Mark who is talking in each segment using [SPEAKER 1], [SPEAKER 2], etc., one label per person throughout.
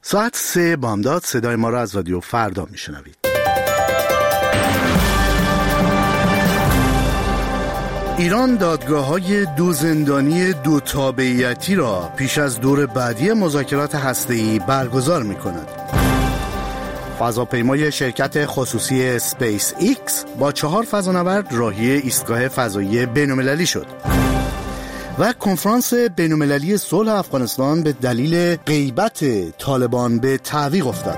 [SPEAKER 1] ساعت 3 بامداد صدای ما را از رادیو فردا میشنوید. ایران دادگاه‌های دو زندانی دو تابعیتی را پیش از دور بعدی مذاکرات هسته‌ای برگزار می‌کند. فضاپیمای شرکت خصوصی اسپیس ایکس با 4 فضانورد راهی ایستگاه فضایی بین‌المللی شد. و کنفرانس بین‌المللی صلح افغانستان به دلیل غیبت طالبان به تعویق افتاد.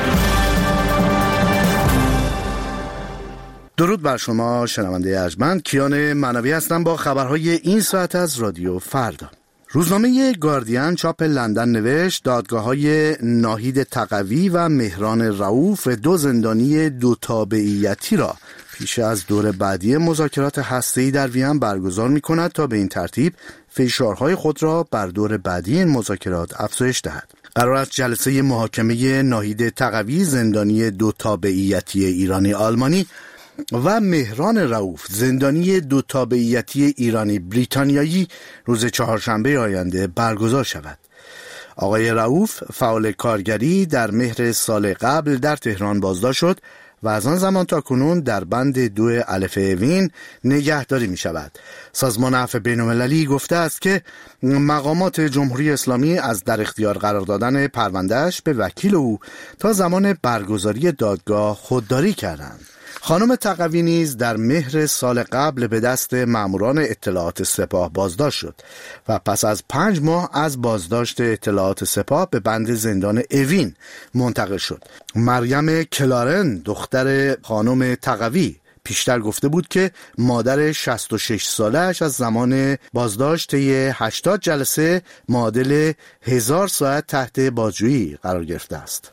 [SPEAKER 1] درود بر شما شنونده ارجمند، کیان منوی هستم با خبرهای این ساعت از رادیو فردا. روزنامه گاردین چاپ لندن نوشت دادگاه‌های ناهید تقوی و مهران رؤوف دو زندانی دو تابعیتی را پیش از دور بعدی مذاکرات هسته‌ای در وین برگزار می‌کند تا به این ترتیب فشارهای خود را بر دور بعدی این مذاکرات افزایش دهد. قرار است جلسه محاکمه ناهید تقوی زندانی دو تابعیتی ایرانی آلمانی و مهران رؤوف زندانی دو تابعیتی ایرانی بریتانیایی روز چهارشنبه آینده برگزار شود. آقای رؤوف فعال کارگری در مهر سال قبل در تهران بازداشت شد و از آن زمان تا کنون در بند 2 الف وین نگهداری می شود. سازمان عفو بین‌المللی گفته است که مقامات جمهوری اسلامی از در اختیار قرار دادن پروندهش به وکیل او تا زمان برگزاری دادگاه خودداری کردند. خانم تقوی نیز در مهر سال قبل به دست ماموران اطلاعات سپاه بازداشت شد و پس از 5 ماه از بازداشت اطلاعات سپاه به بند زندان اوین منتقل شد. مریم کلارن دختر خانم تقوی پیشتر گفته بود که مادر 66 سالش از زمان بازداشت طی 80 جلسه معادل 1000 ساعت تحت بازجویی قرار گرفته است.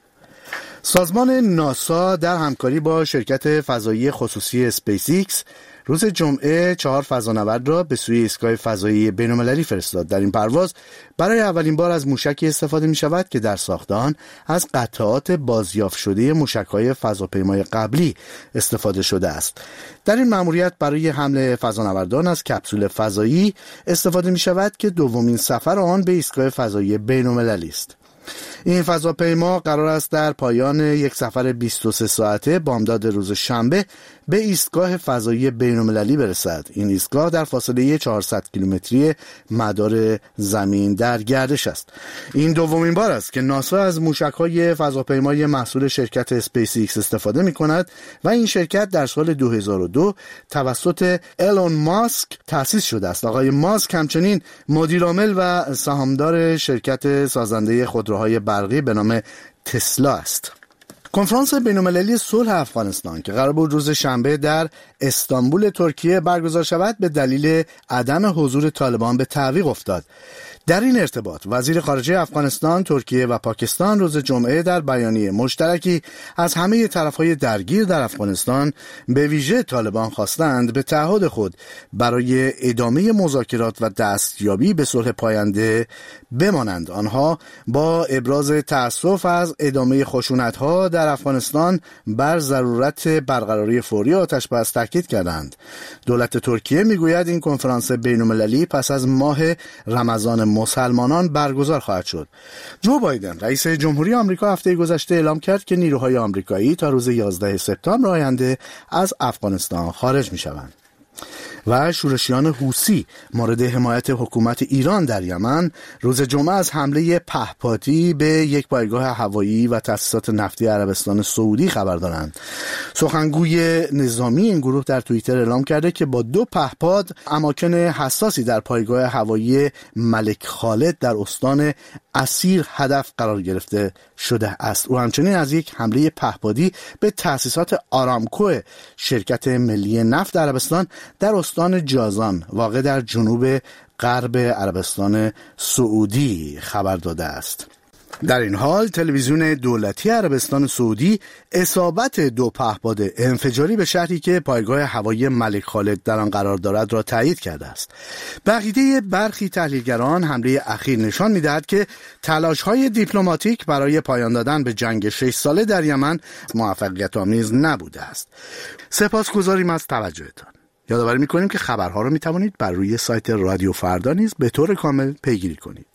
[SPEAKER 1] سازمان ناسا در همکاری با شرکت فضایی خصوصی اسپیس ایکس روز جمعه 4 فضانورد را به سوی ایستگاه فضایی بین‌المللی فرستاد. در این پرواز برای اولین بار از موشکی استفاده می شود که در ساخت آن از قطعات بازیافت شده موشک‌های فضاپیمای قبلی استفاده شده است. در این مأموریت برای حمل فضانوردان از کپسول فضایی استفاده می شود که دومین سفر آن به ایستگاه فضایی بین‌المللی است. این فضاپیما قرار است در پایان یک سفر 23 ساعته بامداد روز شنبه به ایستگاه فضایی بین‌المللی برسد. این ایستگاه در فاصله 400 کیلومتری مدار زمین در گردش است. این دومین بار است که ناسا از موشک‌های فضاپیمای محصول شرکت اسپیس ایکس استفاده می‌کند و این شرکت در سال 2002 توسط ایلون ماسک تأسیس شده است. آقای ماسک همچنین مدیرعامل و سهامدار شرکت سازنده خودروهای برقی به نام تسلا است. کنفرانس بین‌المللی صلح افغانستان که قرار بود روز شنبه در استانبول ترکیه برگزار شود به دلیل عدم حضور طالبان به تعویق افتاد. در این ارتباط وزیر خارجه افغانستان، ترکیه و پاکستان روز جمعه در بیانیه مشترکی از همه طرف‌های درگیر در افغانستان به ویژه طالبان خواستند به تعهد خود برای ادامه مذاکرات و دستیابی به صلح پاینده بمانند. آنها با ابراز تأسف از ادامه خشونت‌ها در افغانستان بر ضرورت برقراری فوری آتش‌بس تاکید کردند. دولت ترکیه میگوید این کنفرانس بین‌المللی پس از ماه رمضان مسلمانان برگزار خواهد شد. جو بایدن رئیس جمهوری آمریکا هفته گذشته اعلام کرد که نیروهای آمریکایی تا روز 11 سپتامبر آینده از افغانستان خارج می‌شوند. و شورشیان حوثی مورد حمایت حکومت ایران در یمن روز جمعه از حمله پهپادی به یک پایگاه هوایی و تأسیسات نفتی عربستان سعودی خبر دارند. سخنگوی نظامی این گروه در توییتر اعلام کرده که با 2 پهپاد اماکن حساسی در پایگاه هوایی ملک خالد در استان اسیر هدف قرار گرفته شده است. او همچنین از یک حمله پهپادی به تأسیسات آرامکو شرکت ملی نفت عربستان در استان جازان واقع در جنوب غرب عربستان سعودی خبر داده است. در این حال تلویزیون دولتی عربستان سعودی اصابت 2 پهپاد انفجاری به شهری که پایگاه هوایی ملک خالد در آن قرار دارد را تایید کرده است. به عقیده برخی تحلیلگران حمله اخیر نشان می‌دهد که تلاش‌های دیپلماتیک برای پایان دادن به جنگ 6 ساله در یمن موفقیت‌آمیز نبوده است. سپاسگزاریم از توجهتان. یادآوری می‌کنیم که خبرها را می‌توانید بر روی سایت رادیو فردا نیز به طور کامل پیگیری کنید.